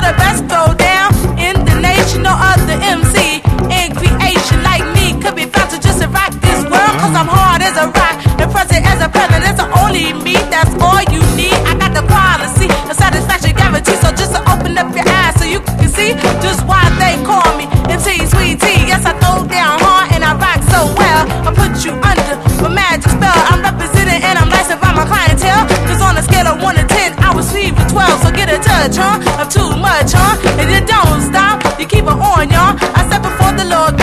the best throw down in the nation. No other MC in creation like me could be found to just rock this world. Cause I'm hard as a rock, the present as a present. It's only me, that's all you need. I got the quality, the satisfaction guarantee. So just to open up your eyes so you can see just why they call me MC Sweet Tea. Yes, I throw down hard and I rock so well. I put you under my magic spell. I'm representing and I'm licensed by my clientele. Cause on a scale of 1 to 10, I was sweet with 12. So get a touch, huh, of too much, huh? And you don't stop, you keep it on, y'all. I step before the Lord.